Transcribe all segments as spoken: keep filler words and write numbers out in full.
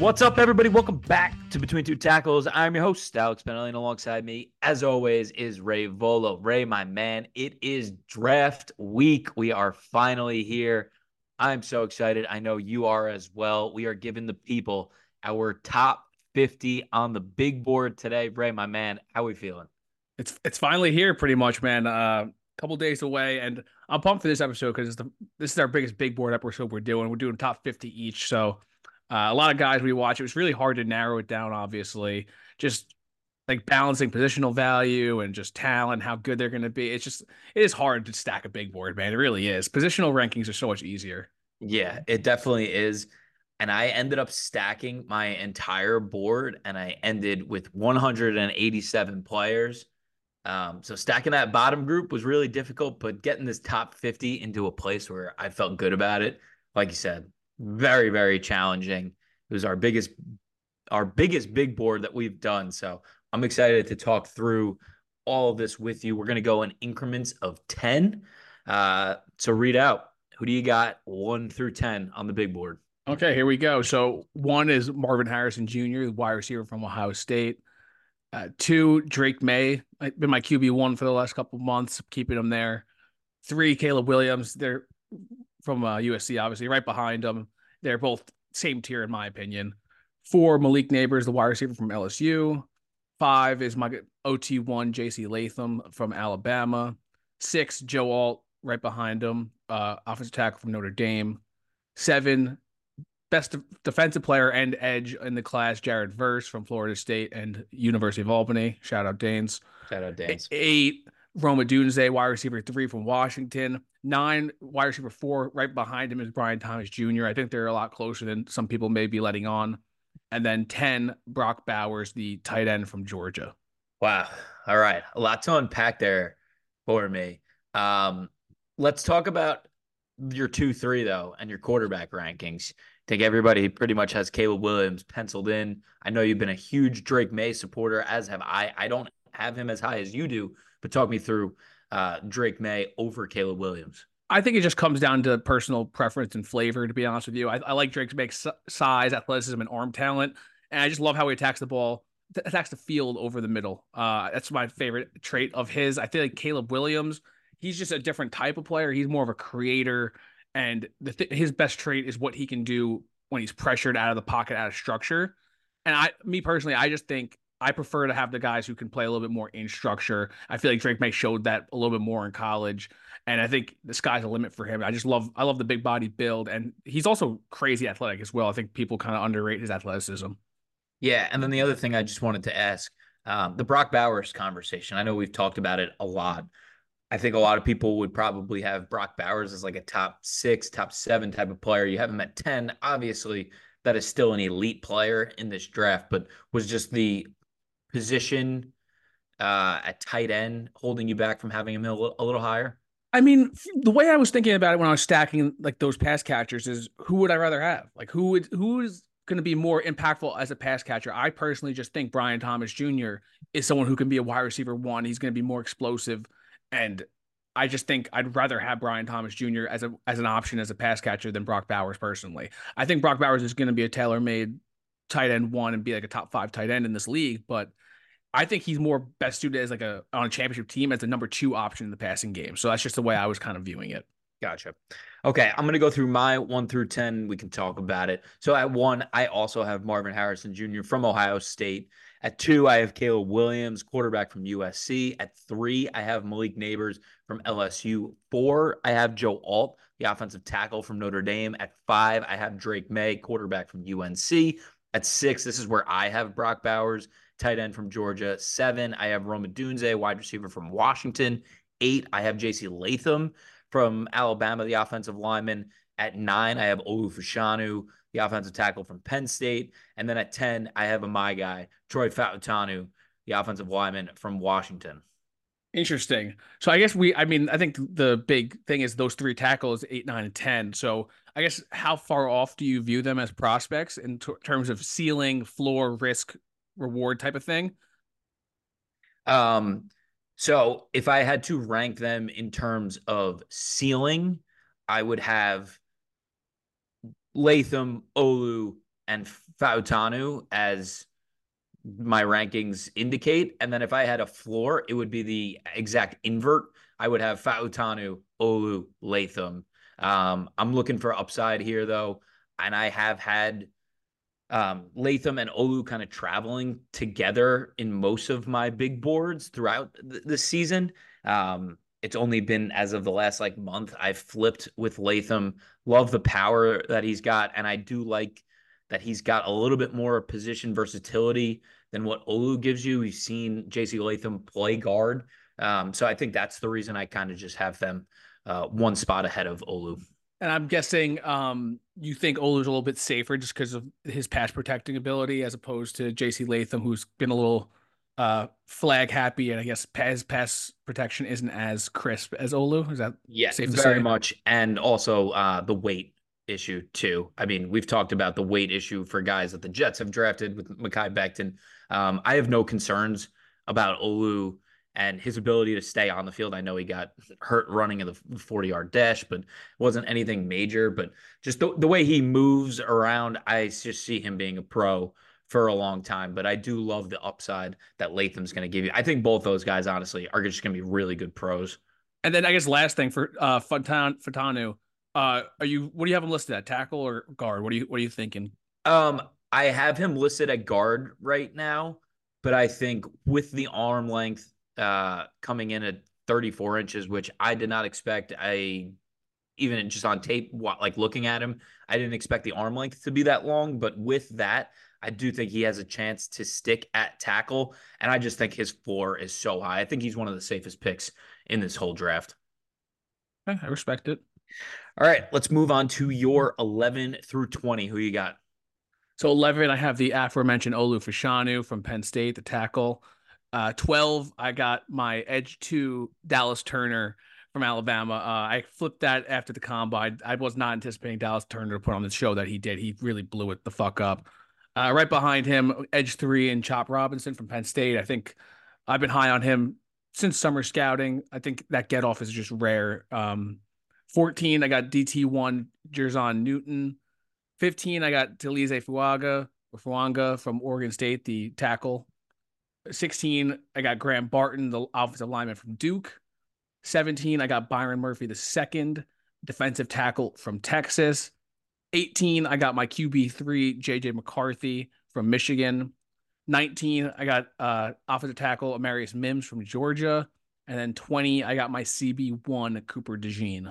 What's up, everybody? Welcome back to Between Two Tackles. I'm your host, Alex Benelli, and alongside me, as always, is Ray Volo. Ray, my man, it is draft week. We are finally here. I'm so excited. I know you are as well. We are giving the people our top fifty on the big board today. Ray, my man, how are we feeling? It's it's finally here, pretty much, man. Uh, a couple days away, and I'm pumped for this episode because the this is our biggest big board episode we're doing. We're doing top fifty each, so uh, a lot of guys we watch. It was really hard to narrow it down, obviously. Just like balancing positional value and just talent, how good they're going to be. It's just it is hard to stack a big board, man. It really is. Positional rankings are so much easier. Yeah, it definitely is. And I ended up stacking my entire board, and I ended with one hundred eighty-seven players. Um, so stacking that bottom group was really difficult, but getting this top fifty into a place where I felt good about it, like you said, very, very challenging. It was our biggest, our biggest big board that we've done. So I'm excited to talk through all of this with you. We're going to go in increments of ten. Uh, so read out, who do you got one through ten on the big board? Okay, here we go. So one is Marvin Harrison Junior, the wide receiver from Ohio State. Uh, two, Drake May. I've been my Q B one for the last couple of months, keeping him there. Three, Caleb Williams. They're from uh, U S C, obviously, right behind them. They're both same tier, in my opinion. Four, Malik Neighbors, the wide receiver from L S U. Five is my O T one, J C Latham from Alabama. Six, Joe Alt, right behind him, uh, offensive tackle from Notre Dame. Seven, best defensive player and edge in the class, Jared Verse from Florida State and University of Albany. Shout out Danes. Shout out Danes. Eight, Rome Odunze, wide receiver three from Washington. Nine, wide receiver four, right behind him is Brian Thomas Junior I think they're a lot closer than some people may be letting on. And then ten, Brock Bowers, the tight end from Georgia. Wow. All right. A lot to unpack there for me. Um, let's talk about your two, three, though, and your quarterback rankings. I think everybody pretty much has Caleb Williams penciled in. I know you've been a huge Drake May supporter, as have I. I don't have him as high as you do, but talk me through uh, Drake May over Caleb Williams. I think it just comes down to personal preference and flavor, to be honest with you. I, I like Drake's big size, athleticism, and arm talent. And I just love how he attacks the ball, attacks the field over the middle. Uh, that's my favorite trait of his. I feel like Caleb Williams, he's just a different type of player. He's more of a creator. And the th- his best trait is what he can do when he's pressured out of the pocket, out of structure. And I, me personally, I just think I prefer to have the guys who can play a little bit more in structure. I feel like Drake May showed that a little bit more in college, and I think the sky's the limit for him. I just love, I love the big body build, and he's also crazy athletic as well. I think people kind of underrate his athleticism. Yeah, and then the other thing I just wanted to ask, um, the Brock Bowers conversation. I know we've talked about it a lot. I think a lot of people would probably have Brock Bowers as like a top six, top seven type of player. You have him at ten. Obviously, that is still an elite player in this draft, but was just the position uh, at tight end holding you back from having him a little, a little higher? I mean, the way I was thinking about it when I was stacking like those pass catchers is who would I rather have? Like who would who is going to be more impactful as a pass catcher? I personally just think Brian Thomas Junior is someone who can be a wide receiver one. He's going to be more explosive, and I just think I'd rather have Brian Thomas Junior as a as an option as a pass catcher than Brock Bowers personally. I think Brock Bowers is going to be a tailor-made tight end one and be like a top five tight end in this league, but I think he's more best suited as like a on a championship team as a number two option in the passing game. So that's just the way I was kind of viewing it. Gotcha. Okay, I'm going to go through my one through ten. We can talk about it. So at one, I also have Marvin Harrison Junior from Ohio State. At two, I have Caleb Williams, quarterback from U S C. At three, I have Malik Neighbors from L S U. Four, I have Joe Alt, the offensive tackle from Notre Dame. At five, I have Drake May, quarterback from U N C. At six, this is where I have Brock Bowers, tight end from Georgia. Seven, I have Rome Odunze, wide receiver from Washington. Eight, I have J C Latham from Alabama, the offensive lineman. At nine, I have Olu Fashanu, the offensive tackle from Penn State. And then at ten, I have a my guy, Troy Fautanu, the offensive lineman from Washington. Interesting. So I guess we, I mean, I think the big thing is those three tackles, eight, nine, and ten. So I guess how far off do you view them as prospects in t- terms of ceiling, floor, risk, reward type of thing? Um, so if I had to rank them in terms of ceiling, I would have Latham, Olu, and Fautanu as my rankings indicate. And then if I had a floor, it would be the exact invert. I would have Fautanu, Olu, Latham. Um, I'm looking for upside here, though. And I have had um, Latham and Olu kind of traveling together in most of my big boards throughout th- the season. Um, it's only been as of the last like month I've flipped with Latham. Love the power that he's got, and I do like that he's got a little bit more position versatility than what Olu gives you. We've seen J C Latham play guard, um, so I think that's the reason I kind of just have them uh, one spot ahead of Olu. And I'm guessing um, you think Olu's a little bit safer just because of his pass protecting ability as opposed to J C Latham, who's been a little uh, flag happy, and I guess his pass protection isn't as crisp as Olu. Is that Yeah, safe to very say? much. And also uh, the weight issue, too. I mean, we've talked about the weight issue for guys that the Jets have drafted with Mekhi Becton. Um, I have no concerns about Olu and his ability to stay on the field. I know he got hurt running in the forty yard dash, but it wasn't anything major. But just the, the way he moves around, I just see him being a pro for a long time. But I do love the upside that Latham's going to give you. I think both those guys, honestly, are just going to be really good pros. And then I guess last thing for uh Fatan Fatanu, uh are you what do you have him listed at, tackle or guard? What are you what are you thinking? Um, I have him listed at guard right now, but I think with the arm length uh coming in at thirty-four inches, which I did not expect, I even just on tape, like looking at him, I didn't expect the arm length to be that long. But with that, I do think he has a chance to stick at tackle. And I just think his floor is so high. I think he's one of the safest picks in this whole draft. Okay, I respect it. All right, let's move on to your eleven through twenty. Who you got? So eleven, I have the aforementioned Olu Fashanu from Penn State, the tackle. Uh, twelve, I got my edge two, Dallas Turner from Alabama. Uh, I flipped that after the combine. I was not anticipating Dallas Turner to put on the show that he did. He really blew it the fuck up. Uh, right behind him, edge three, and Chop Robinson from Penn State. I think I've been high on him since summer scouting. I think that get off is just rare. Um, fourteen, I got D T one, Jerzon Newton. fifteen, I got Talize Fuaga or Fuanga from Oregon State, the tackle. sixteen, I got Graham Barton, the offensive lineman from Duke. seventeen, I got Byron Murphy, the second defensive tackle from Texas. eighteen, I got my Q B three, J J McCarthy from Michigan. nineteen, I got uh, offensive tackle Amarius Mims from Georgia. And then twenty, I got my C B one, Cooper DeJean.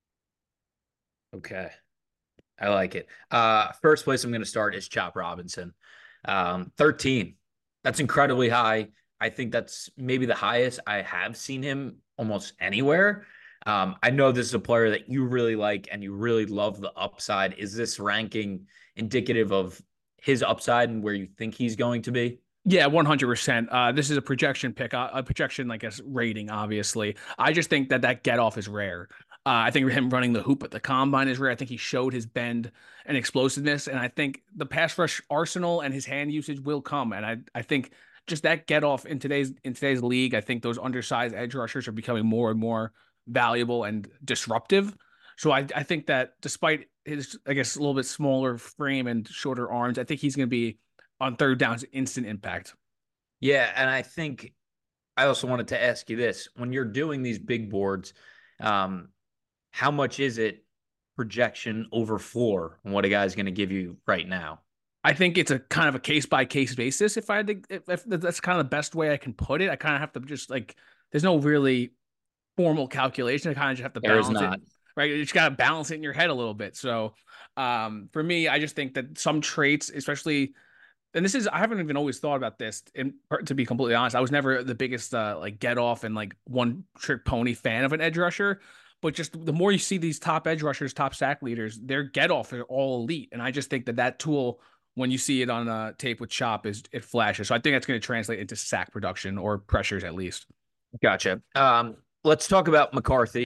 Okay. I like it. Uh, first place I'm going to start is Chop Robinson. Um, thirteen. That's incredibly high. I think that's maybe the highest I have seen him almost anywhere. Um, I know this is a player that you really like and you really love the upside. Is this ranking indicative of his upside and where you think he's going to be? Yeah, one hundred percent. Uh, this is a projection pick, uh, a projection, like a rating, obviously. I just think that that get off is rare. Uh, I think him running the hoop at the combine is rare. I think he showed his bend and explosiveness, and I think the pass rush arsenal and his hand usage will come. And I, I think just that get off in today's in today's league, I think those undersized edge rushers are becoming more and more valuable and disruptive. So I, I think that despite his, I guess, a little bit smaller frame and shorter arms, I think he's going to be on third downs, instant impact. Yeah, and I think I also wanted to ask you this: when you're doing these big boards, um, how much is it projection over floor and what a guy's going to give you right now? I think it's a kind of a case by case basis. If I had to, if, if that's kind of the best way I can put it, I kind of have to just like, there's no really formal calculation. I kind of just have to There is balance it, not. right? You just got to balance it in your head a little bit. So, um, for me, I just think that some traits, especially, and this is, I haven't even always thought about this. And to be completely honest, I was never the biggest uh, like get off and like one trick pony fan of an edge rusher. But just the more you see these top edge rushers, top sack leaders, their get off are all elite. And I just think that that tool, when you see it on a tape with Chop, is it flashes. So I think that's going to translate into sack production or pressures at least. Gotcha. Um, let's talk about McCarthy.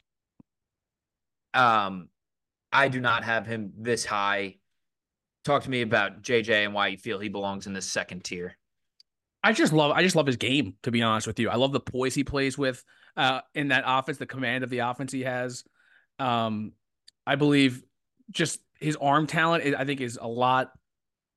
Um, I do not have him this high. Talk to me about J J and why you feel he belongs in this second tier. I just love I just love his game, to be honest with you. I love the poise he plays with uh in that offense, the command of the offense he has. Um I believe just his arm talent, I think, is a lot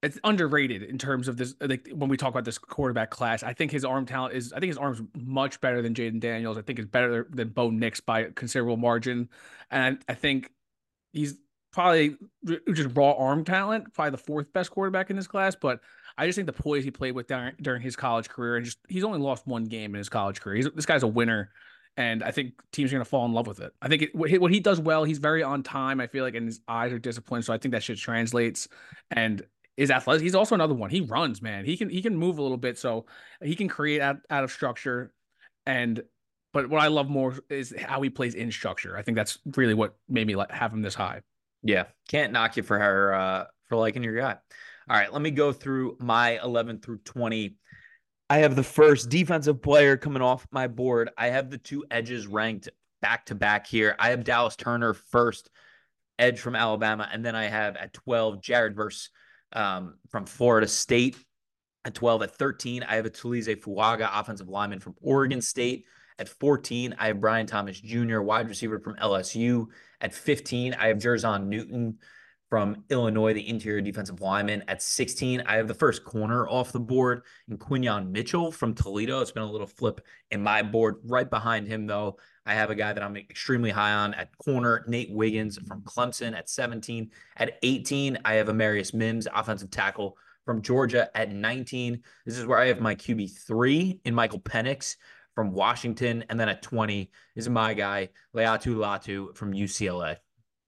it's underrated in terms of this. Like when we talk about this quarterback class, I think his arm talent is. I think his arm's much better than Jaden Daniels. I think it's better than Bo Nix by a considerable margin, and I think he's probably just raw arm talent, probably the fourth best quarterback in this class. But I just think the poise he played with during, during his college career, and just he's only lost one game in his college career. He's, this guy's a winner, and I think teams are going to fall in love with it. I think it, what, he, what he does well, he's very on time. I feel like, and his eyes are disciplined, so I think that shit translates. And his athletic, he's also another one. He runs, man. He can he can move a little bit, so he can create out, out of structure. And but what I love more is how he plays in structure. I think that's really what made me like, have him this high. Yeah, can't knock you for her uh, for liking your guy. All right, let me go through my eleven through twenty. I have the first defensive player coming off my board. I have the two edges ranked back to back here. I have Dallas Turner first, edge from Alabama, and then I have at twelve Jared Verse um, from Florida State. At twelve, at thirteen, I have a Tulize Fuaga, offensive lineman from Oregon State. At fourteen, I have Brian Thomas Junior, wide receiver from L S U. At fifteen, I have Jerzon Newton from Illinois, the interior defensive lineman. At sixteen, I have the first corner off the board in Quinyon Mitchell from Toledo. It's been a little flip in my board. Right behind him, though, I have a guy that I'm extremely high on at corner, Nate Wiggins from Clemson at seventeen. At eighteen, I have Amarius Mims, offensive tackle from Georgia. At nineteen. This is where I have my Q B three in Michael Penix from Washington. And then at twenty is my guy, Laiatu Latu from U C L A.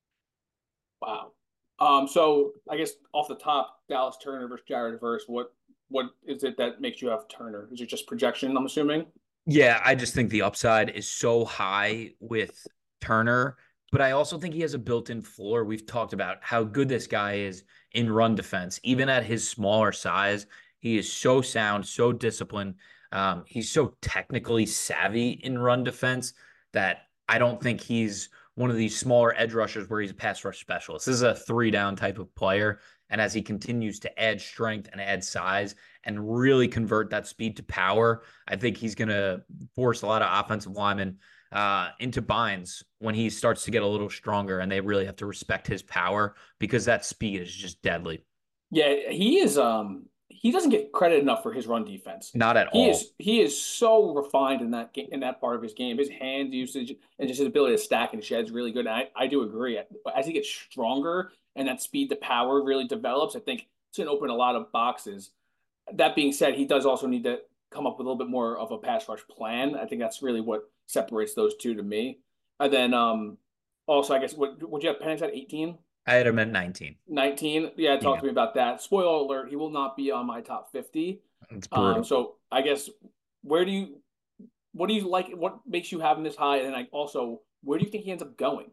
Wow. Um, so I guess off the top, Dallas Turner versus Jared Verse, what what is it that makes you have Turner? Is it just projection, I'm assuming? Yeah, I just think the upside is so high with Turner, but I also think he has a built-in floor. We've talked about how good this guy is in run defense. Even at his smaller size, he is so sound, so disciplined. Um, he's so technically savvy in run defense that I don't think he's one of these smaller edge rushers where he's a pass rush specialist. This is a three down type of player. And as he continues to add strength and add size and really convert that speed to power, I think he's going to force a lot of offensive linemen uh, into binds when he starts to get a little stronger, and they really have to respect his power because that speed is just deadly. Yeah, he is. Um, he doesn't get credit enough for his run defense. Not at He all. is he is so refined in that in that part of his game. His hand usage and just his ability to stack and shed is really good. And I, I do agree. As he gets stronger and that speed to power really develops, I think it's going to open a lot of boxes. That being said, he does also need to come up with a little bit more of a pass rush plan. I think that's really what separates those two to me. And then um, also, I guess, what would you have Penix at eighteen? I had him at nineteen. nineteen. Yeah, talk Yeah. to me about that. Spoiler alert, he will not be on my top fifty. It's brutal. Um, so I guess where do you what do you like what makes you have him this high? And I also where do you think he ends up going?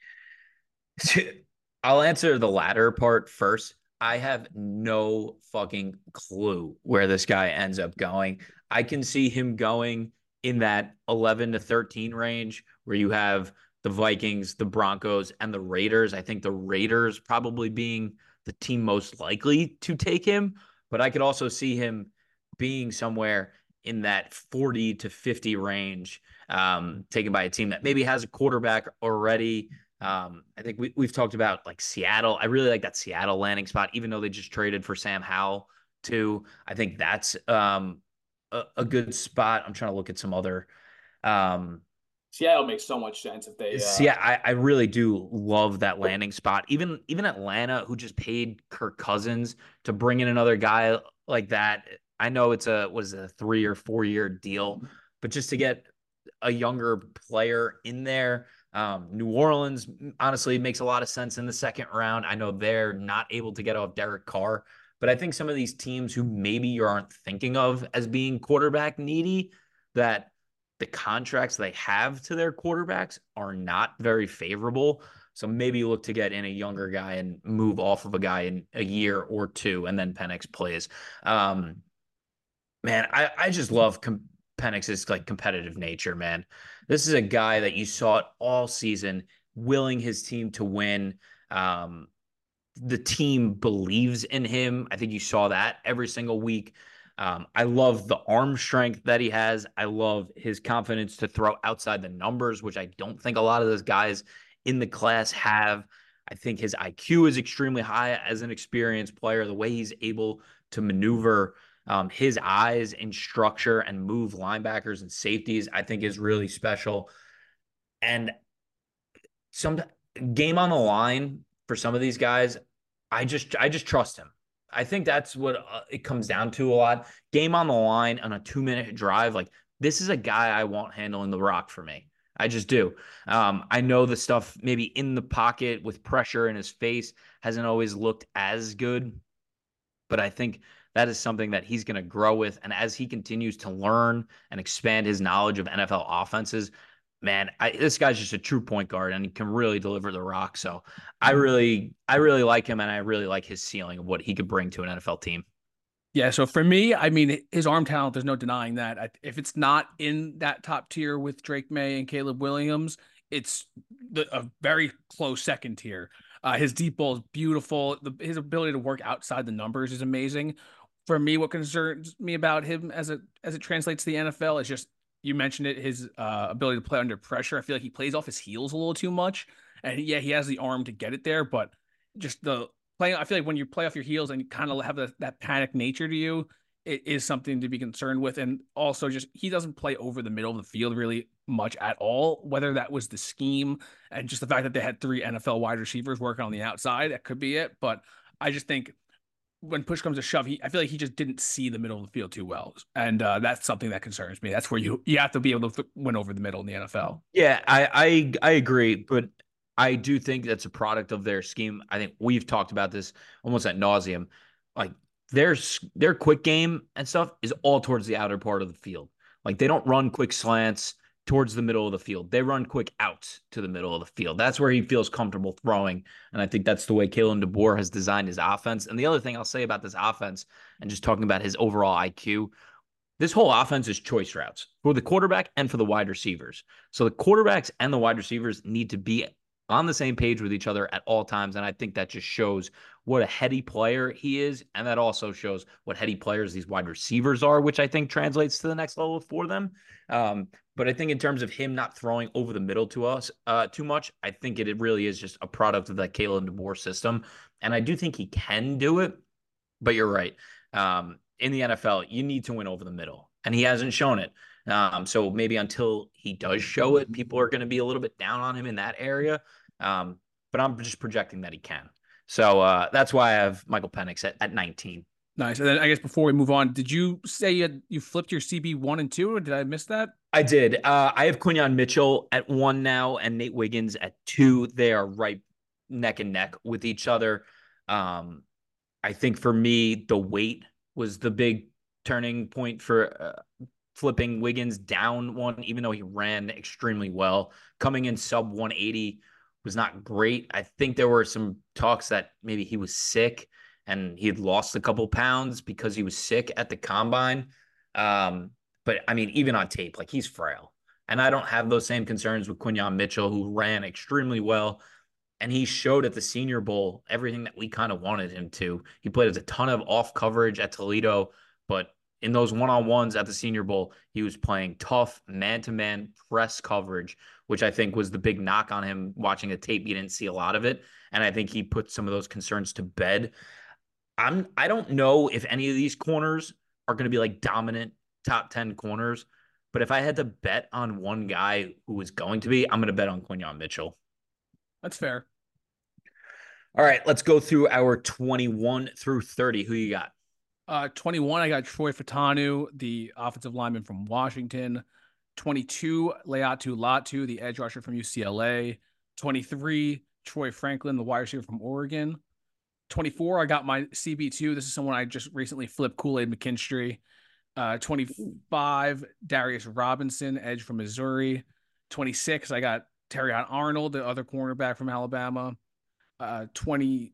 I'll answer the latter part first. I have no fucking clue where this guy ends up going. I can see him going in that eleven to thirteen range where you have the Vikings, the Broncos, and the Raiders. I think the Raiders probably being the team most likely to take him, but I could also see him being somewhere in that forty to fifty range, um, taken by a team that maybe has a quarterback already. Um, I think we, we've talked about like Seattle. I really like that Seattle landing spot, even though they just traded for Sam Howell too. I think that's um, a, a good spot. I'm trying to look at some other. Um, Seattle makes so much sense if they. Uh... Yeah, I, I really do love that landing spot. Even even Atlanta, who just paid Kirk Cousins to bring in another guy like that. I know it's a was a three or four year deal, but just to get a younger player in there. Um, New Orleans, honestly, makes a lot of sense in the second round. I know they're not able to get off Derek Carr, but I think some of these teams who maybe you aren't thinking of as being quarterback needy, that the contracts they have to their quarterbacks are not very favorable. So maybe you look to get in a younger guy and move off of a guy in a year or two, and then Penix plays. Um, man, I, I just love com- Penix's like competitive nature, man. This is a guy that you saw it all season, willing his team to win. Um, the team believes in him. I think you saw that every single week. Um, I love the arm strength that he has. I love his confidence to throw outside the numbers, which I don't think a lot of those guys in the class have. I think his I Q is extremely high as an experienced player. The way he's able to maneuver um, his eyes in structure and move linebackers and safeties, I think is really special. And some game on the line for some of these guys, I just I just trust him. I think that's what uh, it comes down to a lot. Game on the line on a two minute drive, like this is a guy I want handling the rock for me. I just do. Um, I know the stuff maybe in the pocket with pressure in his face hasn't always looked as good, but I think that is something that he's going to grow with. And as he continues to learn and expand his knowledge of N F L offenses, man, I, this guy's just a true point guard and he can really deliver the rock. So I really, I really like him and I really like his ceiling of what he could bring to an N F L team. Yeah, so for me, I mean, his arm talent, there's no denying that. If it's not in that top tier with Drake May and Caleb Williams, it's the, a very close second tier. Uh, his deep ball is beautiful. The, his ability to work outside the numbers is amazing. For me, what concerns me about him as it as it translates to the N F L is just, you mentioned it, his uh, ability to play under pressure. I feel like he plays off his heels a little too much. And yeah, he has the arm to get it there, but just the playing, I feel like when you play off your heels and you kind of have the, that panic nature to you, it is something to be concerned with. And also just, he doesn't play over the middle of the field really much at all, whether that was the scheme and just the fact that they had three N F L wide receivers working on the outside, that could be it. But I just think when push comes to shove, he, I feel like he just didn't see the middle of the field too well. And uh, that's something that concerns me. That's where you, you have to be able to win over the middle in the N F L. Yeah, I, I, I agree, but I do think that's a product of their scheme. I think we've talked about this almost ad nauseum. Like their their quick game and stuff is all towards the outer part of the field. Like they don't run quick slants towards the middle of the field. They run quick outs to the middle of the field. That's where he feels comfortable throwing. And I think that's the way Kalen DeBoer has designed his offense. And the other thing I'll say about this offense and just talking about his overall I Q, this whole offense is choice routes for the quarterback and for the wide receivers. So the quarterbacks and the wide receivers need to be on the same page with each other at all times. And I think that just shows what a heady player he is. And that also shows what heady players these wide receivers are, which I think translates to the next level for them. Um, but I think in terms of him not throwing over the middle to us uh, too much, I think it, it really is just a product of that Kalen DeBoer system. And I do think he can do it, but you're right. Um, in the N F L, you need to win over the middle, and he hasn't shown it. Um, so maybe until he does show it, people are going to be a little bit down on him in that area. Um, but I'm just projecting that he can. So uh, that's why I have Michael Penix at, at nineteen. Nice. And then I guess before we move on, did you say you, had, you flipped your C B one and two, or did I miss that? I did. Uh, I have Quinyon Mitchell at one now and Nate Wiggins at two. They are right neck and neck with each other. Um, I think for me, the weight was the big turning point for uh, flipping Wiggins down one, even though he ran extremely well. Coming in sub one eighty was not great. I think there were some talks that maybe he was sick and he had lost a couple pounds because he was sick at the combine. Um, but I mean, even on tape, like he's frail. And I don't have those same concerns with Quinyon Mitchell, who ran extremely well. And he showed at the Senior Bowl everything that we kind of wanted him to. He played a ton of off coverage at Toledo, but in those one-on-ones at the Senior Bowl, he was playing tough man-to-man press coverage, which I think was the big knock on him. Watching the tape, you didn't see a lot of it. And I think he put some of those concerns to bed. I'm, I don't know if any of these corners are going to be like dominant top ten corners, but if I had to bet on one guy who was going to be, I'm going to bet on Quinyon Mitchell. That's fair. All right, let's go through our twenty-one through thirty. Who you got? Uh, twenty-one, I got Troy Fatanu, the offensive lineman from Washington. twenty-two, Leatu Latu, the edge rusher from U C L A. twenty-three, Troy Franklin, the wide receiver from Oregon. twenty-four, I got my C B two. This is someone I just recently flipped, Kool-Aid McKinstry. Uh, twenty-five, Darius Robinson, edge from Missouri. twenty-six, I got Terrion Arnold, the other cornerback from Alabama. Uh, twenty-seven,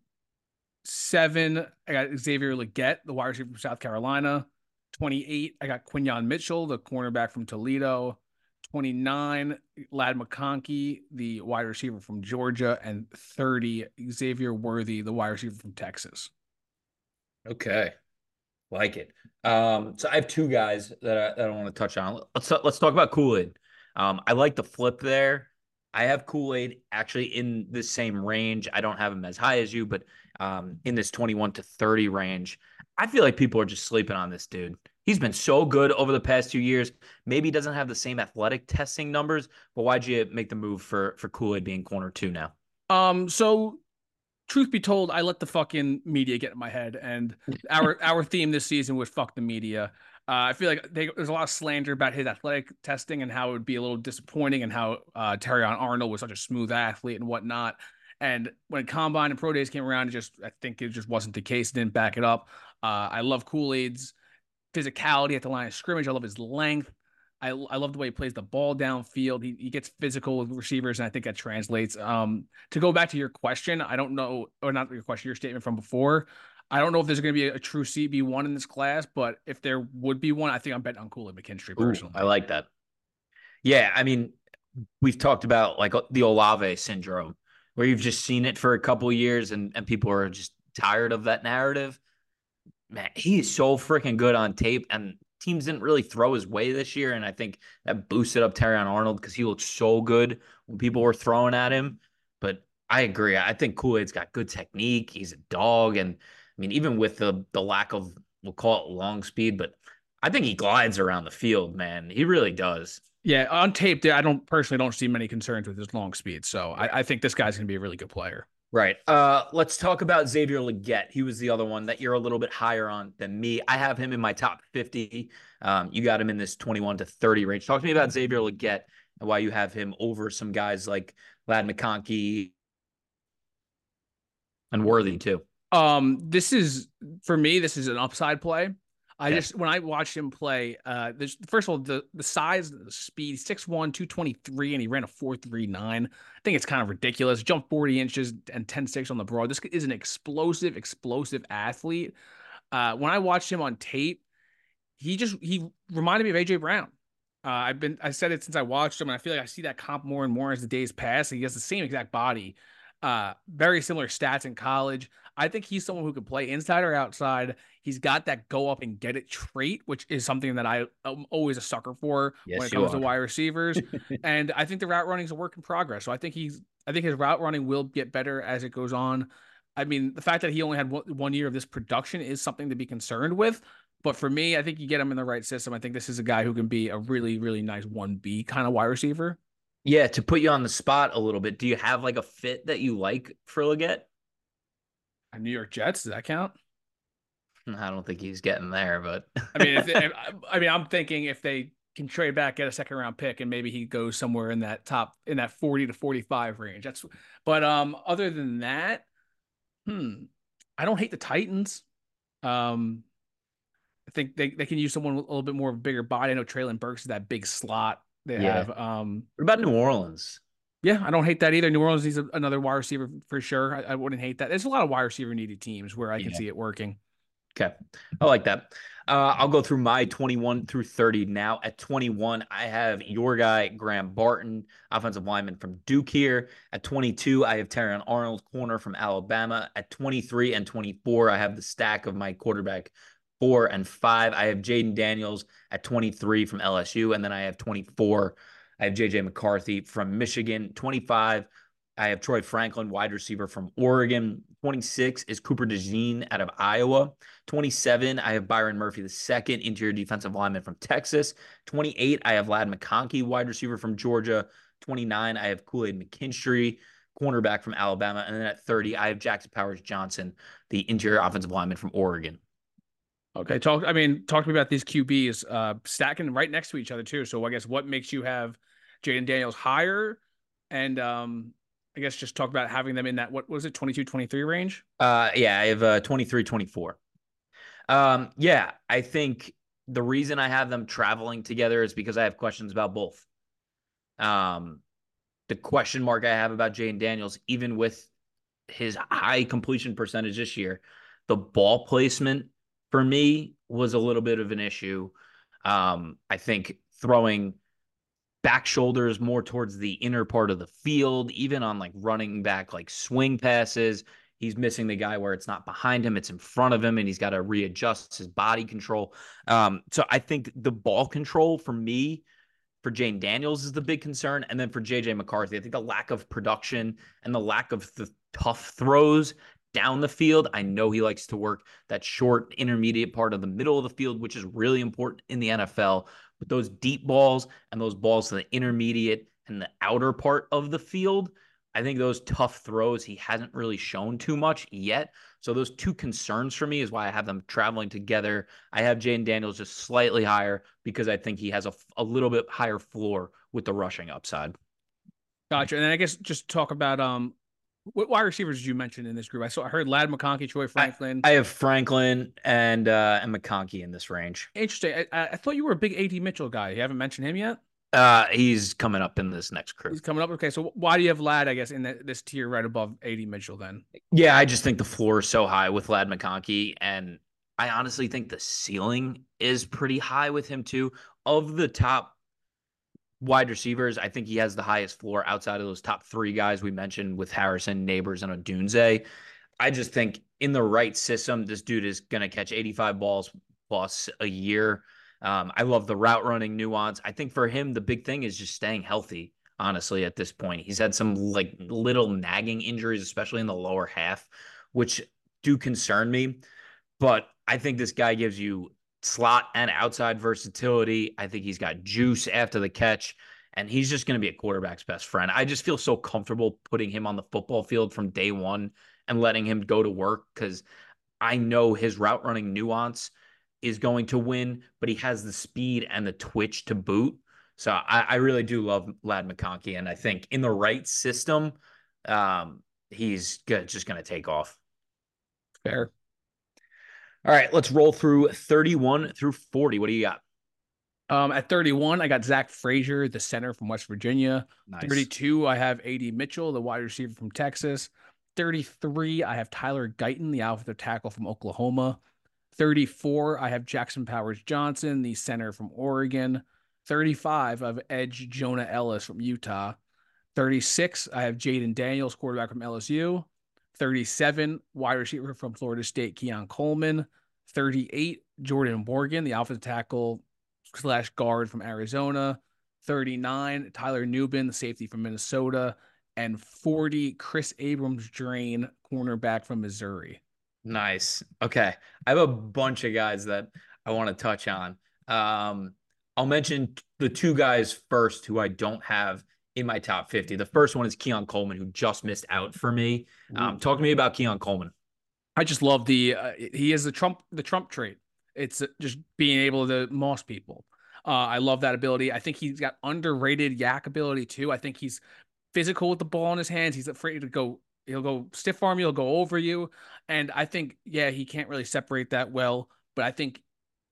I got Xavier Legette, the wide receiver from South Carolina. twenty-eight, I got Quinyon Mitchell, the cornerback from Toledo. twenty-nine, Ladd McConkey, the wide receiver from Georgia. And thirty, Xavier Worthy, the wide receiver from Texas. Okay. Like it. Um, so I have two guys that I, that I want to touch on. Let's let's talk about Kool-Aid. Um, I like the flip there. I have Kool-Aid actually in the same range. I don't have him as high as you, but um, in this twenty-one to thirty range. I feel like people are just sleeping on this dude. He's been so good over the past two years. Maybe he doesn't have the same athletic testing numbers, but why'd you make the move for for Kool-Aid being corner two now? Um, so truth be told, I let the fucking media get in my head, and our our theme this season was fuck the media. Uh, I feel like they, there's a lot of slander about his athletic testing and how it would be a little disappointing, and how uh, Terrion Arnold was such a smooth athlete and whatnot. And when Combine and Pro Days came around, it just I think it just wasn't the case. It didn't back it up. Uh, I love Kool-Aid's physicality at the line of scrimmage. I love his length. I, I love the way he plays the ball downfield. He, he gets physical with receivers, and I think that translates. Um, to go back to your question, I don't know, or not your question, your statement from before. I don't know if there's going to be a, a true C B one in this class, but if there would be one, I think I'm betting on Kool-Aid McKinstry personally. Ooh, I like that. Yeah, I mean, we've talked about like the Olave syndrome, where you've just seen it for a couple of years, and and people are just tired of that narrative. Man, he is so freaking good on tape, and teams didn't really throw his way this year, and I think that boosted up Terrion Arnold because he looked so good when people were throwing at him. But I agree. I think Kool-Aid's got good technique. He's a dog, and I mean, even with the the lack of, we'll call it long speed, but I think he glides around the field, man. He really does. Yeah, on tape, I don't personally don't see many concerns with his long speed. So I, I think this guy's going to be a really good player. Right. Uh, let's talk about Xavier Legette. He was the other one that you're a little bit higher on than me. I have him in my top fifty. Um, you got him in this twenty-one to thirty range. Talk to me about Xavier Legette and why you have him over some guys like Ladd McConkey and Worthy too. Um, this is for me. This is an upside play. I Okay. just when I watched him play, uh, there's first of all the the size, the speed, six one, two twenty-three, and he ran a four three nine. I think it's kind of ridiculous. Jumped forty inches and ten six on the broad. This is an explosive, explosive athlete. Uh, when I watched him on tape, he just he reminded me of A J Brown. Uh, I've been I said it since I watched him, and I feel like I see that comp more and more as the days pass. He has the same exact body, uh, very similar stats in college. I think he's someone who could play inside or outside. He's got that go up and get it trait, which is something that I am always a sucker for Yes, when it you comes to are. wide receivers. And I think the route running is a work in progress. So I think he's I think his route running will get better as it goes on. I mean, the fact that he only had one, one year of this production is something to be concerned with. But for me, I think you get him in the right system. I think this is a guy who can be a really, really nice one B kind of wide receiver. Yeah, to put you on the spot a little bit, do you have like a fit that you like for Legette? New York Jets, does that count? I don't think he's getting there, but I mean, if, if I mean, I'm thinking if they can trade back, get a second round pick, and maybe he goes somewhere in that top in that forty to forty-five range. That's, but um, other than that, hmm, I don't hate the Titans. Um, I think they, they can use someone with a little bit more of a bigger body. I know Traylon Burks is that big slot they yeah. have. Um, What about New Orleans? Yeah, I don't hate that either. New Orleans needs a, another wide receiver for sure. I, I wouldn't hate that. There's a lot of wide receiver needed teams where I can Yeah. see it working. Okay. I like that. Uh, I'll go through my twenty-one through thirty now. At twenty-one, I have your guy, Graham Barton, offensive lineman from Duke here. At twenty-two, I have Terrion Arnold, corner from Alabama. At twenty-three and twenty-four, I have the stack of my quarterback four and five. I have Jaden Daniels at twenty-three from L S U. And then I have twenty-four, I have J J McCarthy from Michigan. twenty-five, I have Troy Franklin, wide receiver from Oregon. twenty-six is Cooper DeJean out of Iowa. twenty-seven, I have Byron Murphy the second, interior defensive lineman from Texas. twenty-eight, I have Ladd McConkey, wide receiver from Georgia. twenty-nine, I have Kool-Aid McKinstry, cornerback from Alabama. And then at thirty, I have Jackson Powers Johnson, the interior offensive lineman from Oregon. Okay, talk. I mean, talk to me about these Q Bs uh, stacking right next to each other too. So I guess what makes you have Jaden Daniels higher, and um, I guess just talk about having them in that what was it twenty-two, twenty-three range? Uh, yeah, I have uh, twenty-three, twenty-four. Um, yeah, I think the reason I have them traveling together is because I have questions about both. Um, the question mark I have about Jaden Daniels, even with his high completion percentage this year, the ball placement for me was a little bit of an issue. Um, I think throwing back shoulders more towards the inner part of the field, even on like running back, like swing passes, he's missing the guy where it's not behind him, it's in front of him, and he's got to readjust his body control. Um, so I think the ball control for me for Jane Daniels is the big concern. And then for J J McCarthy, I think the lack of production and the lack of the tough throws down the field. I know he likes to work that short intermediate part of the middle of the field, which is really important in the N F L. But those deep balls and those balls to the intermediate and the outer part of the field, I think those tough throws, he hasn't really shown too much yet. So those two concerns for me is why I have them traveling together. I have Jane Daniels just slightly higher because I think he has a, a little bit higher floor with the rushing upside. Gotcha. And then I guess just talk about um what wide receivers did you mention in this group? I saw I heard Ladd McConkey, Troy Franklin. I, I have Franklin and uh, and McConkey in this range. Interesting. I, I thought you were a big A D Mitchell guy. You haven't mentioned him yet? Uh, he's coming up in this next crew. He's coming up. Okay, so why do you have Ladd, I guess, in the, this tier right above A D Mitchell then? Yeah, I just think the floor is so high with Ladd McConkey, and I honestly think the ceiling is pretty high with him too. Of the top wide receivers, I think he has the highest floor outside of those top three guys we mentioned with Harrison, Neighbors, and Odunze. I just think in the right system, this dude is going to catch eighty-five balls plus a year. Um, I love the route running nuance. I think for him, the big thing is just staying healthy, honestly, at this point. He's had some like little nagging injuries, especially in the lower half, which do concern me. But I think this guy gives you slot and outside versatility. I think he's got juice after the catch, and he's just going to be a quarterback's best friend. I just feel so comfortable putting him on the football field from day one and letting him go to work because I know his route running nuance is going to win, but he has the speed and the twitch to boot. So I, I really do love Ladd McConkey, and I think in the right system, um, he's good, just going to take off. Fair. All right, let's roll through thirty-one through forty. What do you got? Um, at thirty-one, I got Zach Frazier, the center from West Virginia. Nice. thirty-two, I have A D Mitchell, the wide receiver from Texas. thirty-three, I have Tyler Guyton, the offensive tackle from Oklahoma. thirty-four, I have Jackson Powers Johnson, the center from Oregon. thirty-five, I have edge Jonah Ellis from Utah. thirty-six, I have Jaden Daniels, quarterback from L S U. thirty-seven, wide receiver from Florida State, Keon Coleman. thirty-eight, Jordan Morgan, the offensive tackle slash guard from Arizona. thirty-nine, Tyler Nubin, the safety from Minnesota. And forty, Chris Abrams-Drain, cornerback from Missouri. Nice. Okay. I have a bunch of guys that I want to touch on. Um, I'll mention the two guys first who I don't have in my top fifty. The first one is Keon Coleman, who just missed out for me. Um, talk to me about Keon Coleman. I just love the uh, he is the Trump the Trump trait. It's just being able to moss people. Uh, I love that ability. I think he's got underrated yak ability too. I think he's physical with the ball in his hands. He's afraid to go. He'll go stiff arm you. He'll go over you. And I think, yeah, he can't really separate that well. But I think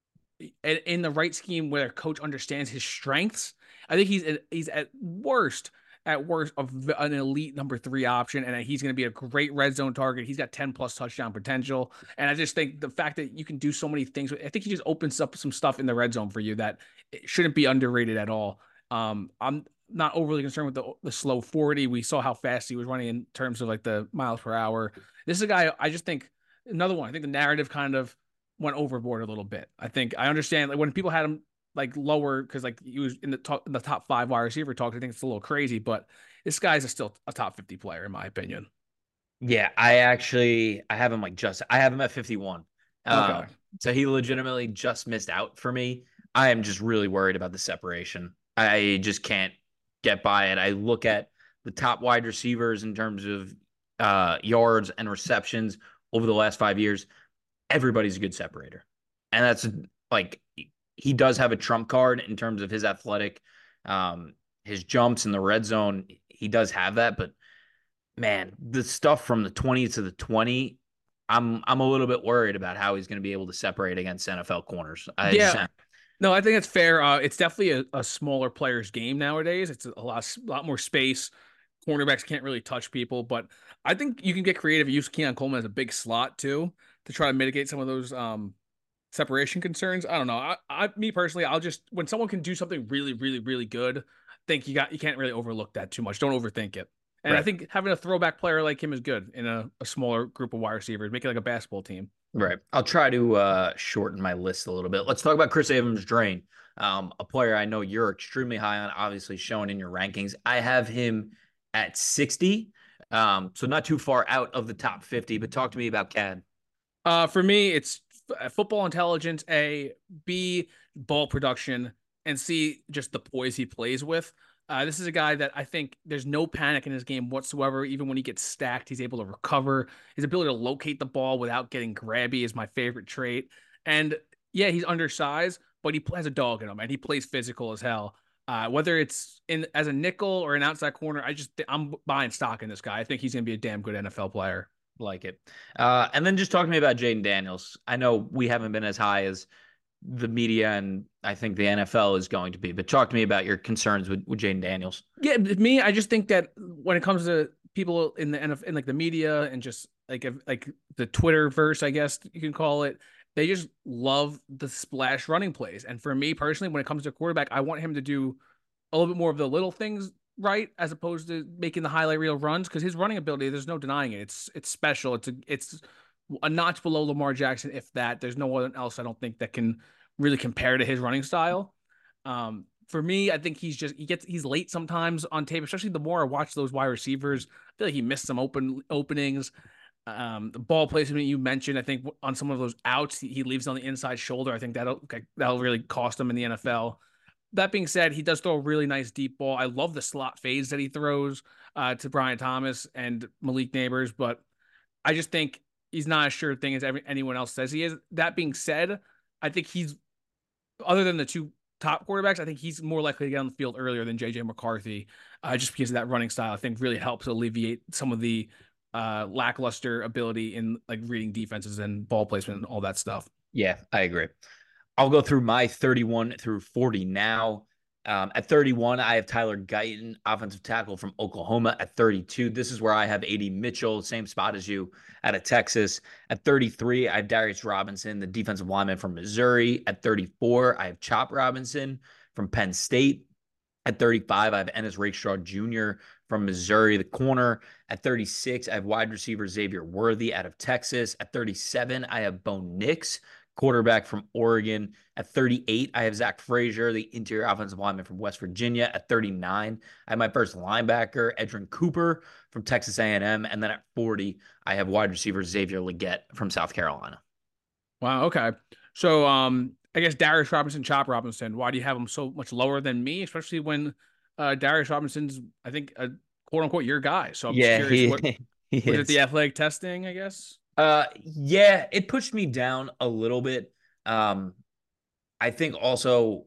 in the right scheme where a coach understands his strengths, I think he's he's at worst at worst of an elite number three option, and he's going to be a great red zone target. He's got ten plus touchdown potential, and I just think the fact that you can do so many things, I think he just opens up some stuff in the red zone for you that shouldn't be underrated at all. Um, I'm not overly concerned with the the slow forty. We saw how fast he was running in terms of like the miles per hour. This is a guy I just think another one. I think the narrative kind of went overboard a little bit. I think I understand like when people had him like lower because like he was in the top in the top five wide receiver talk. I think it's a little crazy, but this guy's a still a top fifty player in my opinion. Yeah, I actually I have him like just I have him at fifty-one. Okay. Um, so he legitimately just missed out for me. I am just really worried about the separation. I just can't get by it. I look at the top wide receivers in terms of uh, yards and receptions over the last five years. Everybody's a good separator. And that's like, he does have a trump card in terms of his athletic, um, his jumps in the red zone. He does have that, but man, the stuff from the twenty to the twenty, I'm, I'm a little bit worried about how he's going to be able to separate against N F L corners. I yeah. Just, No, I think it's fair. Uh, it's definitely a, a smaller player's game nowadays. It's a lot, a lot more space. Cornerbacks can't really touch people, but I think you can get creative. Use Keon Coleman as a big slot too to try to mitigate some of those um, separation concerns. I don't know. I, I, me personally, I'll just when someone can do something really, really, really good, I think you got you can't really overlook that too much. Don't overthink it. And right. I think having a throwback player like him is good in a, a smaller group of wide receivers, make it like a basketball team. Right. I'll try to uh, shorten my list a little bit. Let's talk about Chris Evans-Drain, um, a player I know you're extremely high on, obviously shown in your rankings. I have him at sixty, um, so not too far out of the top fifty. But talk to me about Cad. Uh, for me, it's f- football intelligence, A, B, ball production, and C, just the poise he plays with. Uh, this is a guy that I think there's no panic in his game whatsoever. Even when he gets stacked, he's able to recover. His ability to locate the ball without getting grabby is my favorite trait. And yeah, he's undersized, but he has a dog in him, and he plays physical as hell. Uh, whether it's in as a nickel or an outside corner, I just I'm buying stock in this guy. I think he's gonna be a damn good N F L player. Like it. Uh, and then just talk to me about Jaden Daniels. I know we haven't been as high as the media and I think the N F L is going to be, but talk to me about your concerns with, with Jaden Daniels. Yeah, me, I just think that when it comes to people in the N F L, in like the media and just like like the Twitter verse, I guess you can call it, they just love the splash running plays. And for me personally, when it comes to quarterback, I want him to do a little bit more of the little things right as opposed to making the highlight reel runs because his running ability, there's no denying it. It's it's special. It's a it's a notch below Lamar Jackson, if that. There's no one else I don't think that can really compare to his running style. Um, for me, I think he's just he gets he's late sometimes on tape, especially the more I watch those wide receivers. I feel like he missed some open openings. Um, the ball placement you mentioned, I think on some of those outs, he leaves on the inside shoulder. I think that'll that'll really cost him in the N F L. That being said, he does throw a really nice deep ball. I love the slot fades that he throws uh, to Brian Thomas and Malik Neighbors, but I just think he's not as sure thing as every, anyone else says he is. That being said, I think he's other than the two top quarterbacks, I think he's more likely to get on the field earlier than J J McCarthy, uh, just because of that running style. I think really helps alleviate some of the uh, lackluster ability in like reading defenses and ball placement and all that stuff. Yeah, I agree. I'll go through my thirty-one through forty now. Um, at thirty-one, I have Tyler Guyton, offensive tackle from Oklahoma. At thirty-two, this is where I have A D Mitchell, same spot as you, out of Texas. At thirty-three, I have Darius Robinson, the defensive lineman from Missouri. At thirty-four, I have Chop Robinson from Penn State. At thirty-five, I have Ennis Rakestraw Junior from Missouri, the corner. At thirty-six, I have wide receiver Xavier Worthy out of Texas. At thirty-seven, I have Bo Nix, quarterback from Oregon. At thirty-eight, I have Zach Frazier, the interior offensive lineman from West Virginia. At thirty-nine, I have my first linebacker, Edrin Cooper from Texas A and M. And then at forty, I have wide receiver Xavier Legette from South Carolina. Wow. Okay. So, um, I guess Darius Robinson, Chop Robinson. Why do you have him so much lower than me, especially when uh, Darius Robinson's, I think, a quote unquote your guy. So I'm just Yeah, curious, he, what he was it? is. The athletic testing, I guess. Uh, yeah, it pushed me down a little bit. Um, I think also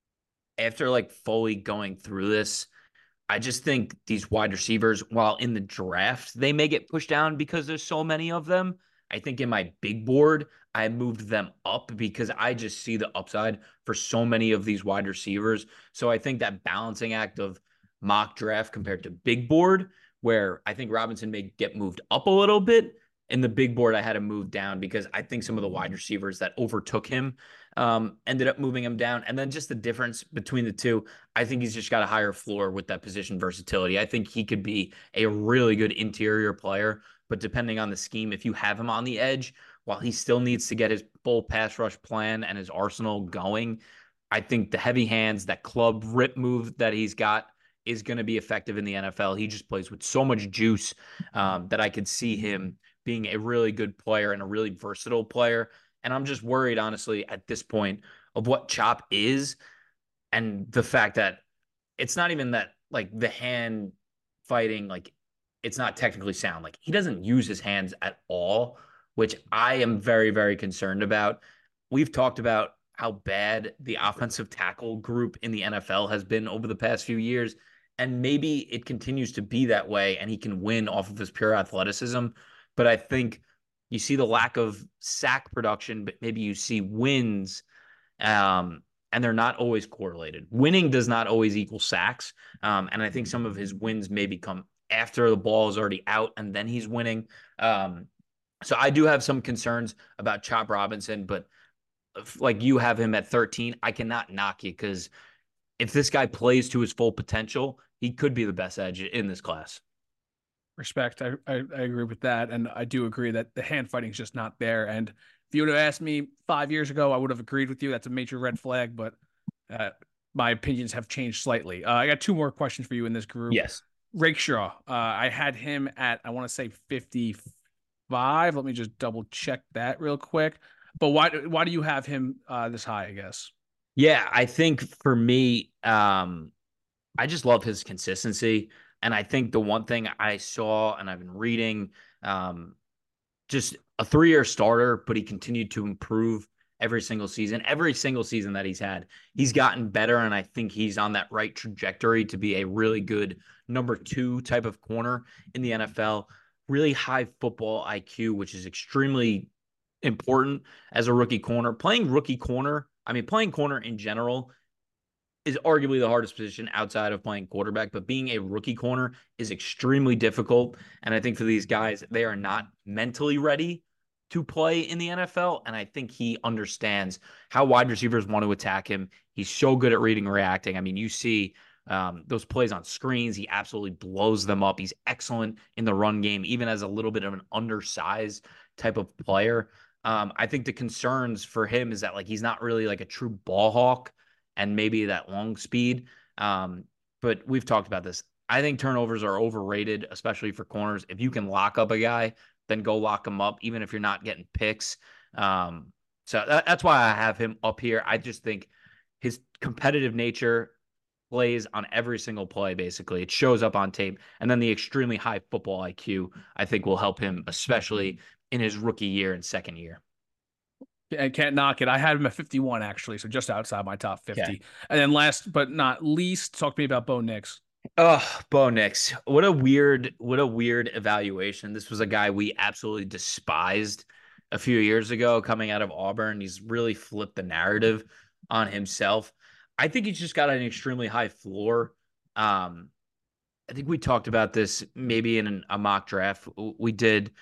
after like fully going through this, I just think these wide receivers, while in the draft, they may get pushed down because there's so many of them. I think in my big board, I moved them up because I just see the upside for so many of these wide receivers. So I think that balancing act of mock draft compared to big board, where I think Robinson may get moved up a little bit. In the big board, I had him move down because I think some of the wide receivers that overtook him um, ended up moving him down. And then just the difference between the two, I think he's just got a higher floor with that position versatility. I think he could be a really good interior player, but depending on the scheme, if you have him on the edge, while he still needs to get his full pass rush plan and his arsenal going, I think the heavy hands, that club rip move that he's got is going to be effective in the N F L. He just plays with so much juice um, that I could see him being a really good player and a really versatile player. And I'm just worried, honestly, at this point of what Chop is and the fact that it's not even that like the hand fighting, like it's not technically sound. Like he doesn't use his hands at all, which I am very, very concerned about. We've talked about how bad the offensive tackle group in the N F L has been over the past few years. And maybe it continues to be that way and he can win off of his pure athleticism. But I think you see the lack of sack production, but maybe you see wins, um, and they're not always correlated. Winning does not always equal sacks. Um, and I think some of his wins may become after the ball is already out and then he's winning. Um, so I do have some concerns about Chop Robinson, but like you have him at thirteen, I cannot knock you because if this guy plays to his full potential, he could be the best edge in this class. Respect. I, I I agree with that, and I do agree that the hand fighting is just not there. And if you would have asked me five years ago, I would have agreed with you. That's a major red flag, but uh, my opinions have changed slightly. Uh, I got two more questions for you in this group. Yes. Rakeshaw, uh, I had him at, I want to say fifty-five. Let me just double check that real quick. But why why do you have him uh, this high, I guess? Yeah, I think for me, um, I just love his consistency. And I think the one thing I saw and I've been reading, um, just a three year starter, but he continued to improve every single season. Every single season that he's had, he's gotten better. And I think he's on that right trajectory to be a really good number two type of corner in the N F L. Really high football I Q, which is extremely important as a rookie corner. Playing rookie corner, I mean, playing corner in general is arguably the hardest position outside of playing quarterback, but being a rookie corner is extremely difficult. And I think for these guys, they are not mentally ready to play in the N F L. And I think he understands how wide receivers want to attack him. He's so good at reading and reacting. I mean, you see um, those plays on screens. He absolutely blows them up. He's excellent in the run game, even as a little bit of an undersized type of player. Um, I think the concerns for him is that like he's not really like a true ball hawk and maybe that long speed. Um, but we've talked about this. I think turnovers are overrated, especially for corners. If you can lock up a guy, then go lock him up, even if you're not getting picks. Um, so that, that's why I have him up here. I just think his competitive nature plays on every single play, basically. It shows up on tape. And then the extremely high football I Q, I think, will help him, especially in his rookie year and second year. I can't knock it. I had him at fifty-one, actually, so just outside my top fifty. Okay. And then last but not least, talk to me about Bo Nix. Oh, Bo Nix. What a weird, what a weird evaluation. This was a guy we absolutely despised a few years ago coming out of Auburn. He's really flipped the narrative on himself. I think he's just got an extremely high floor. Um, I think we talked about this maybe in an, a mock draft we did.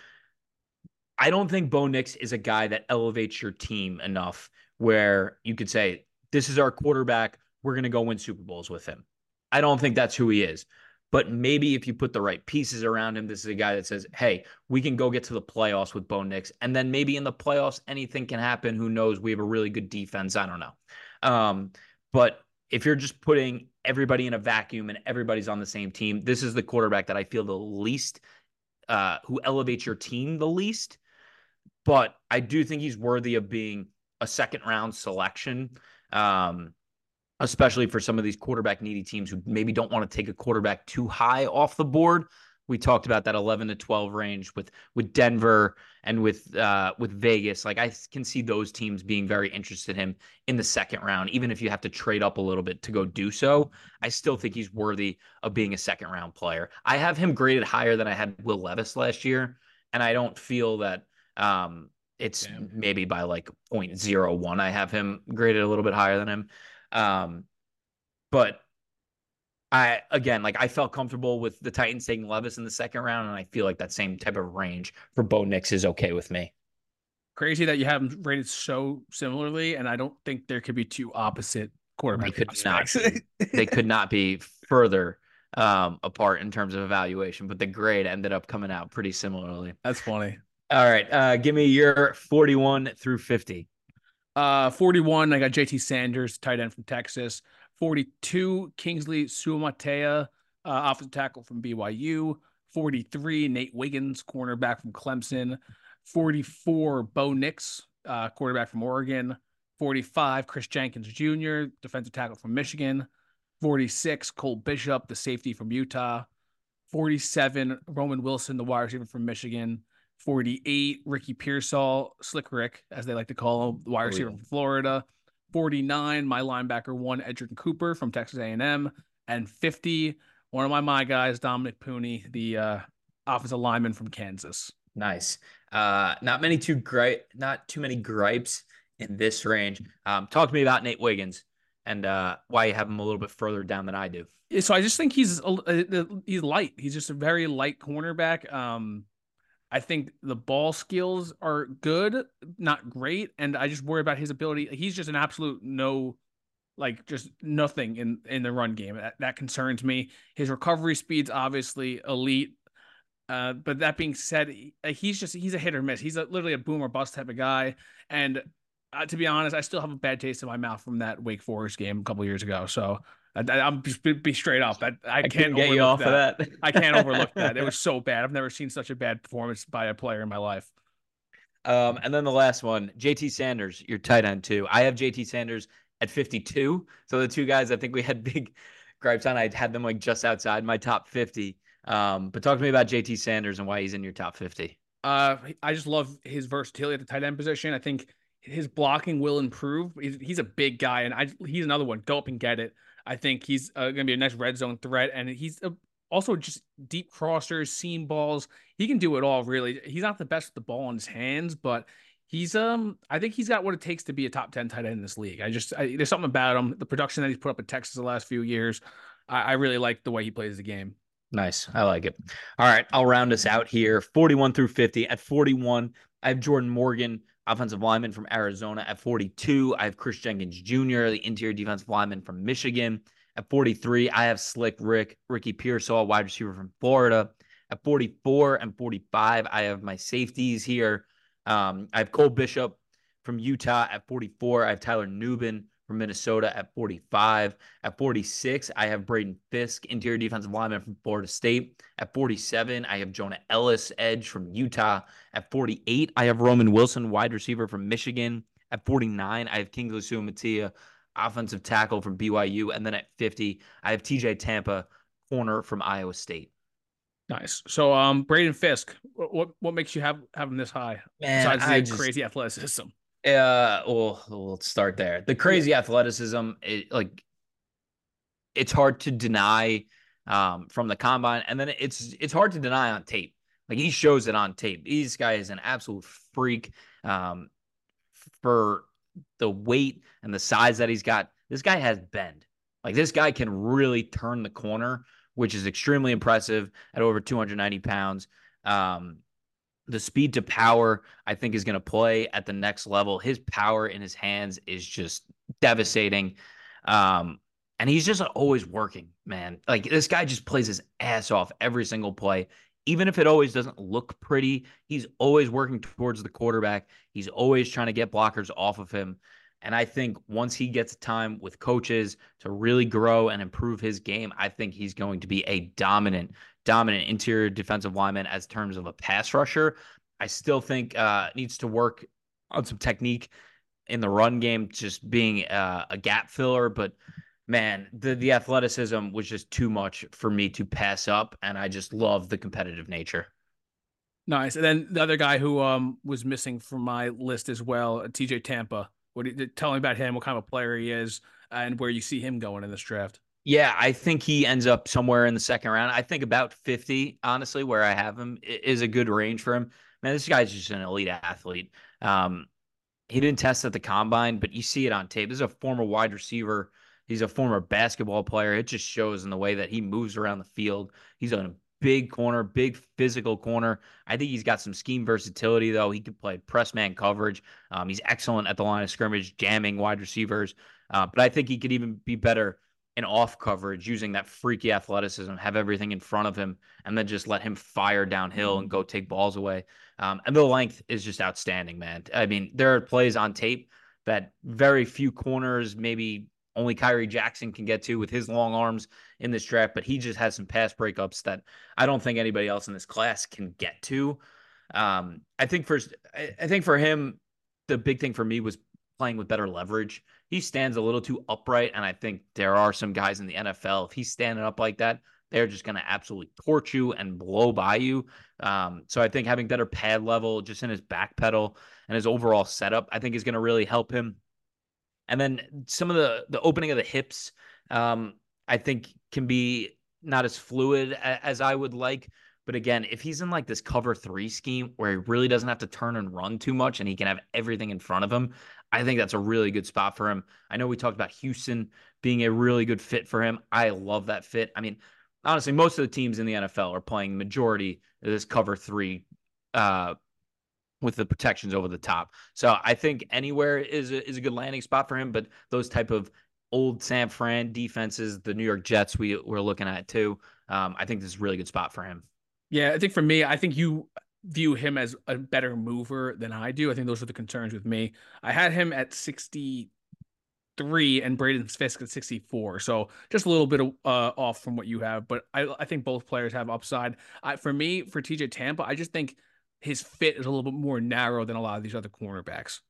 I don't think Bo Nix is a guy that elevates your team enough where you could say, this is our quarterback. We're going to go win Super Bowls with him. I don't think that's who he is. But maybe if you put the right pieces around him, this is a guy that says, hey, we can go get to the playoffs with Bo Nix. And then maybe in the playoffs, anything can happen. Who knows? We have a really good defense. I don't know. Um, but if you're just putting everybody in a vacuum and everybody's on the same team, this is the quarterback that I feel the least, uh, who elevates your team the least. But I do think he's worthy of being a second round selection, um, especially for some of these quarterback needy teams who maybe don't want to take a quarterback too high off the board. We talked about that eleven to twelve range with with Denver and with uh, with Vegas. Like I can see those teams being very interested in him in the second round, even if you have to trade up a little bit to go do so. I still think he's worthy of being a second round player. I have him graded higher than I had Will Levis last year, and I don't feel that. Um, it's Damn. maybe by like zero point zero one. I have him graded a little bit higher than him. Um, but I, again, like I felt comfortable with the Titans taking Levis in the second round. And I feel like that same type of range for Bo Nix is okay with me. Crazy that you have them rated so similarly. And I don't think there could be two opposite quarterbacks. They could not be, they could not be further um, apart in terms of evaluation, but the grade ended up coming out pretty similarly. That's funny. All right. Uh, give me your forty-one through fifty. Uh, forty-one, I got J T Sanders, tight end from Texas. forty-two, Kingsley Suamatea, uh, offensive tackle from B Y U. forty-three, Nate Wiggins, cornerback from Clemson. forty-four, Bo Nix, uh, quarterback from Oregon. forty-five, Chris Jenkins Junior, defensive tackle from Michigan. forty-six, Cole Bishop, the safety from Utah. forty-seven, Roman Wilson, the wide receiver from Michigan. forty-eight, Ricky Pearsall, Slick Rick, as they like to call him, the wide receiver oh, yeah. from Florida. forty-nine, my linebacker one, Edgerrin Cooper from Texas A and M. And fifty, one of my my guys, Dominic Pooney, the uh, offensive lineman from Kansas. Nice. Uh, not many too great, not too many gripes in this range. Um, talk to me about Nate Wiggins and uh, why you have him a little bit further down than I do. So I just think he's he's light. He's just a very light cornerback. Um, I think the ball skills are good, not great, and I just worry about his ability. He's just an absolute no, like just nothing in in the run game. That, that concerns me. His recovery speed's obviously elite. Uh, but that being said, he- he's just he's a hit or miss. He's a, literally a boom or bust type of guy. And uh, to be honest, I still have a bad taste in my mouth from that Wake Forest game a couple years ago. So I, I, I'm just be, be straight up. I, I I can't couldn't get you overlook off that. of that. I can't overlook that. It was so bad. I've never seen such a bad performance by a player in my life. Um, and then the last one, J T Sanders, your tight end too. I have J T Sanders at fifty-two. So the two guys I think we had big gripes on, I had them like just outside my top fifty. Um, but talk to me about J T Sanders and why he's in your top fifty. Uh, I just love his versatility at the tight end position. I think his blocking will improve. He's, he's a big guy, and I he's another one. Go up and get it. I think he's uh, going to be a nice red zone threat, and he's a, also just deep crossers, seam balls. He can do it all, really. He's not the best with the ball in his hands, but he's um. I think he's got what it takes to be a top ten tight end in this league. I just I, there's something about him. The production that he's put up in Texas the last few years, I, I really like the way he plays the game. Nice. I like it. All right. I'll round us out here. forty-one through fifty. At forty-one, I have Jordan Morgan, offensive lineman from Arizona. At forty-two, I have Chris Jenkins Junior, the interior defensive lineman from Michigan. At forty-three, I have Slick Rick, Ricky Pearsall, wide receiver from Florida. At forty-four and forty-five, I have my safeties here. Um, I have Cole Bishop from Utah. At forty-four, I have Tyler Nubin from Minnesota. At forty-five. At forty-six, I have Braden Fisk, interior defensive lineman from Florida State. At forty-seven, I have Jonah Ellis, edge from Utah. At forty-eight, I have Roman Wilson, wide receiver from Michigan. At forty-nine, I have Kingsley Suamataia, offensive tackle from B Y U. And then at fifty, I have T J Tampa, corner from Iowa State. Nice. So, um, Braden Fisk, what what, what makes you have have him this high? Man, Besides the I just crazy athleticism. Uh, well, we'll start there. The crazy athleticism, it, like it's hard to deny um, from the combine, and then it's it's hard to deny on tape. Like he shows it on tape. This guy is an absolute freak um, for the weight and the size that he's got. This guy has bend. Like this guy can really turn the corner, which is extremely impressive at over two hundred ninety pounds. Um, the speed to power, I think, is going to play at the next level. His power in his hands is just devastating. Um, and he's just always working, man. Like this guy just plays his ass off every single play. Even if it always doesn't look pretty, he's always working towards the quarterback. He's always trying to get blockers off of him. And I think once he gets time with coaches to really grow and improve his game, I think he's going to be a dominant, dominant interior defensive lineman as terms of a pass rusher. I still think uh, needs to work on some technique in the run game, just being uh, a gap filler. But man, the the athleticism was just too much for me to pass up, and I just love the competitive nature. Nice. And then the other guy who um was missing from my list as well, T J Tampa. What do you, tell me about him? What kind of a player he is, and where you see him going in this draft? Yeah, I think he ends up somewhere in the second round. I think about fifty, honestly, where I have him is a good range for him. Man, this guy's just an elite athlete. Um, he didn't test at the combine, but you see it on tape. This is a former wide receiver. He's a former basketball player. It just shows in the way that he moves around the field. He's a big corner, big physical corner. I think he's got some scheme versatility, though. He can play press man coverage. Um, he's excellent at the line of scrimmage, jamming wide receivers. Uh, but I think he could even be better in off coverage, using that freaky athleticism, have everything in front of him, and then just let him fire downhill and go take balls away. Um, and the length is just outstanding, man. I mean, there are plays on tape that very few corners, maybe only Kyrie Jackson can get to with his long arms in this draft, but he just has some pass breakups that I don't think anybody else in this class can get to. Um, I think for I think for him, the big thing for me was playing with better leverage. He stands a little too upright, and I think there are some guys in the N F L, if he's standing up like that, they're just going to absolutely torch you and blow by you. Um, so I think having better pad level just in his back pedal and his overall setup, I think is going to really help him. And then some of the the opening of the hips, um, I think can be not as fluid a, as I would like. But again, if he's in like this cover three scheme where he really doesn't have to turn and run too much and he can have everything in front of him, I think that's a really good spot for him. I know we talked about Houston being a really good fit for him. I love that fit. I mean, honestly, most of the teams in the N F L are playing majority of this cover three uh, with the protections over the top. So I think anywhere is a, is a good landing spot for him. But those type of old San Fran defenses, the New York Jets, we we're looking at too. Um, I think this is a really good spot for him. Yeah, I think for me, I think you view him as a better mover than I do. I think those are the concerns with me. I had him at sixty-three and Braden Fisk at sixty-four. So just a little bit of, uh, off from what you have, but I, I think both players have upside. I, for me, for T J Tampa, I just think his fit is a little bit more narrow than a lot of these other cornerbacks.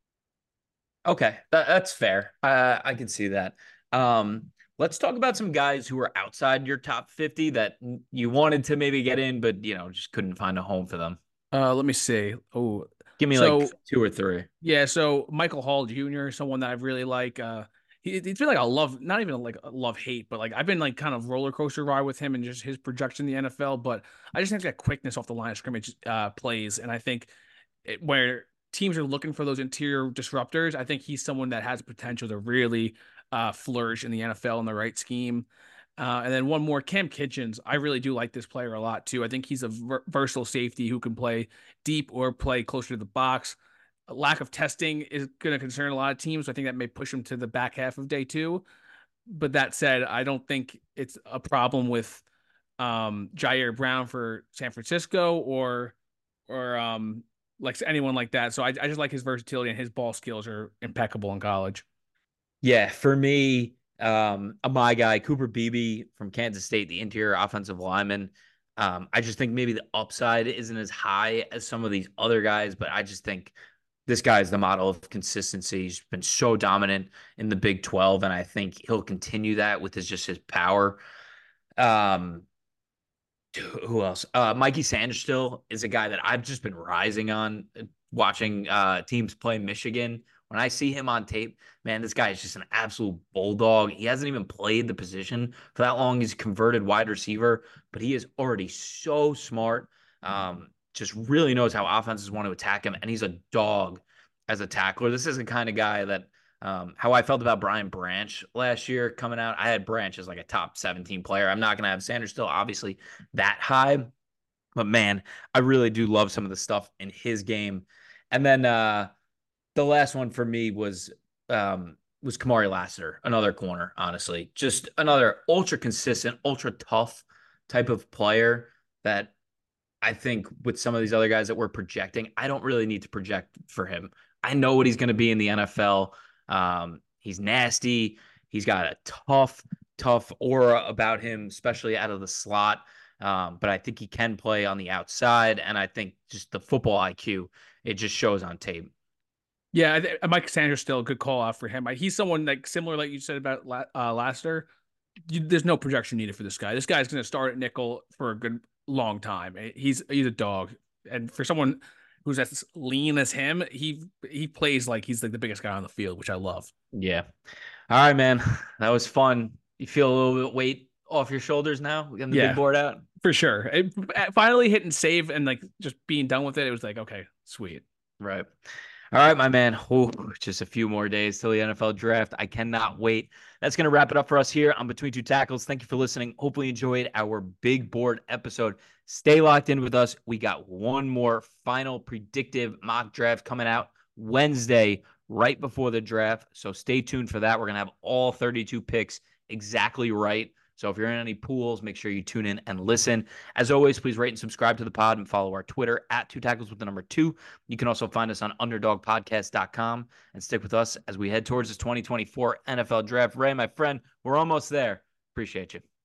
Okay, that, that's fair. Uh, I can see that. Um, let's talk about some guys who are outside your top fifty that you wanted to maybe get in, but you know just couldn't find a home for them. Uh, let me see. Oh, Give me like so two or three. yeah, so Michael Hall Junior, someone that I really like. Uh, he, he's been like a love, not even like a love hate, but like I've been like kind of roller coaster ride with him and just his projection in the N F L. But I just think that quickness off the line of scrimmage uh, plays, and I think it, where teams are looking for those interior disruptors, I think he's someone that has potential to really uh, flourish in the N F L in the right scheme. Uh, and then one more, Cam Kitchens. I really do like this player a lot too. I think he's a ver- versatile safety who can play deep or play closer to the box. A lack of testing is going to concern a lot of teams. So I think that may push him to the back half of day two. But that said, I don't think it's a problem with um, Jair Brown for San Francisco or or um, like anyone like that. So I, I just like his versatility and his ball skills are impeccable in college. Yeah, for me, um, my guy Cooper Beebe from Kansas State, the interior offensive lineman. Um, I just think maybe the upside isn't as high as some of these other guys, but I just think this guy is the model of consistency. He's been so dominant in the Big twelve, and I think he'll continue that with his just his power. Um, who else? Uh, Mikey Sandstill is a guy that I've just been rising on uh, watching uh, teams play Michigan. When I see him on tape, man, this guy is just an absolute bulldog. He hasn't even played the position for that long. He's a converted wide receiver, but he is already so smart. Um, just really knows how offenses want to attack him, and he's a dog as a tackler. This is the kind of guy that um, how I felt about Brian Branch last year coming out. I had Branch as like a top seventeen player. I'm not going to have Sanders still obviously that high, but man, I really do love some of the stuff in his game. And then uh, the last one for me was um, was Kamari Lassiter, another corner, honestly. Just another ultra consistent, ultra tough type of player that I think with some of these other guys that we're projecting, I don't really need to project for him. I know what he's going to be in the N F L. Um, he's nasty. He's got a tough, tough aura about him, especially out of the slot. Um, but I think he can play on the outside, and I think just the football I Q, it just shows on tape. Yeah, Mike Sanders still a good call out for him. He's someone like similar, like you said about uh, Laster. You, there's no projection needed for this guy. This guy's going to start at nickel for a good long time. He's he's a dog, and for someone who's as lean as him, he he plays like he's like the biggest guy on the field, which I love. Yeah. All right, man. That was fun. You feel a little bit weight off your shoulders now? We getting the yeah, big board out? For sure. It, finally hitting save and like just being done with it, it was like, okay, sweet. Right. All right, my man. Ooh, just a few more days till the N F L draft. I cannot wait. That's going to wrap it up for us here on Between Two Tackles. Thank you for listening. Hopefully you enjoyed our big board episode. Stay locked in with us. We got one more final predictive mock draft coming out Wednesday, right before the draft. So stay tuned for that. We're going to have all thirty-two picks exactly right. So if you're in any pools, make sure you tune in and listen. As always, please rate and subscribe to the pod and follow our Twitter at Two Tackles with the number two. You can also find us on underdog podcast dot com and stick with us as we head towards this twenty twenty-four N F L draft. Ray, my friend, we're almost there. Appreciate you.